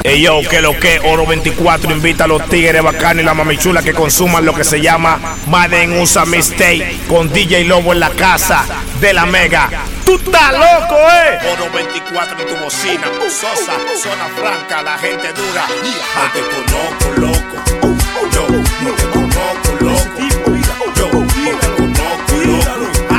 Ey yo, que lo que Oro 24 invita a los tigres bacanos y la mamichula que consuman lo que se llama Madden USA Mistake con DJ Lobo en la casa de la Mega. ¡Tú estás loco, Oro 24 en tu bocina, Sosa, zona franca, la gente dura. No te conozco, loco. Yo no te conozco, loco. Yo no te conozco, loco.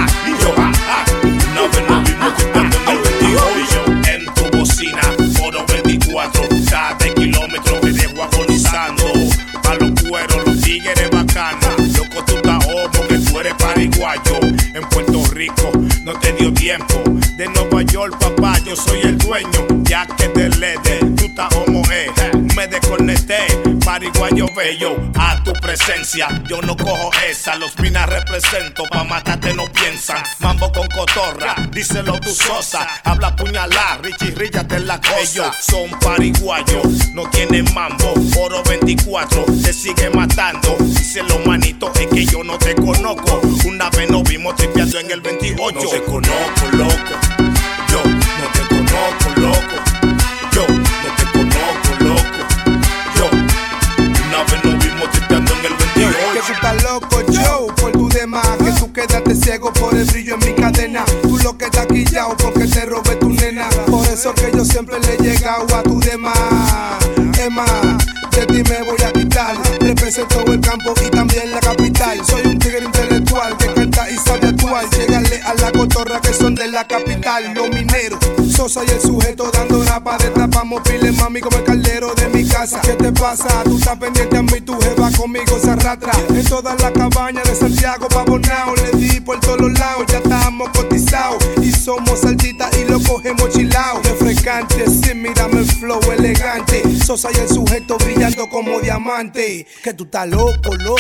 Una vez nos vimos tocando en el 28 en tu bocina. Oro 24, cada kilómetro me dejo agonizando. Pa' los cueros, los tigres bacanos. Loco, tú estás homo, que tú eres pariguayo. En Puerto Rico no te dio tiempo. De Nueva York, papá, yo soy el dueño. Ya que te lede, tú estás homo, me desconecté. Pariguayo bello, a tu presencia. Yo no cojo esa, los minas represento. Pa' matarte no piensan. Mambo con cotorra, díselo tu Sosa. Habla puñalá, Richie, ríllate en la cosa. Ellos son pariguayos, no tienen mambo. Oro 24, te sigue matando. Díselo, manito, es que yo no te conozco. Una vez nos vimos tripeando en el 28. No te conozco, loco. Yo no te conozco, loco. Yo no te conozco, loco. Yo una vez nos vimos tripeando en el 28. Que tú estás loco, Joe, por tu demás. Que tú quedaste ciego por el brillo en mi cadena. Tú lo que estás quillao porque te robé tu nena. Por eso que yo siempre le he llegado a tu demás. Emma, de ti me voy a quitar. Represento el campo y también la capital. Soy un tigre intelectual que canta y sabe actuar. Llegarle a la cotorra que son de la capital. Los mineros, Sosa y el sujeto dando rapa. Destapamos pile mami como el caldero de mi casa. ¿Qué te pasa? Tú estás pendiente a mí, tu jeva conmigo se arrastra. En todas las cabañas de Santiago, Pavonao. Le di por todos los lados, ya estamos cotizados. Y somos saltitas y lo cogemos chilao. Refrescante, sí, mírame el flow elegante. Sosa y el sujeto brillando como diamante. Que tú estás loco, loco.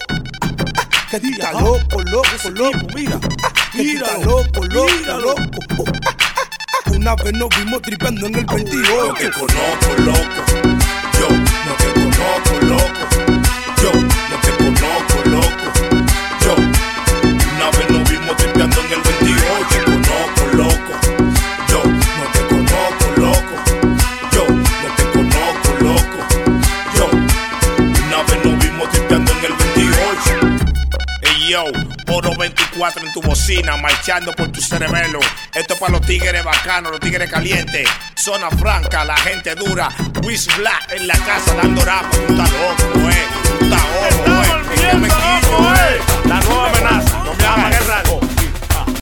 Que tú estás loco, loco, loco. Mira, que tú estás loco, loco, loco. Una vez nos vimos tripeando en el 28. No te conozco, loco. Yo no te conozco, loco. Yo no te conozco, loco. Yo una vez nos vimos tripeando en el 28. Te conozco, loco. Yo no te conozco, loco. Yo no te conozco, loco. Yo una vez nos vimos tripeando en el 28. Hey yo, Oro 24 en tu bocina, marchando por tu cerebelo. Esto es para los tigres bacanos, los tigres calientes. Zona franca, la gente dura. Wiz Black en la casa dando rap. Tú estás loco, tú estás loco, Estamos no me quillo, la nueva amenaza. No me hagas el rango.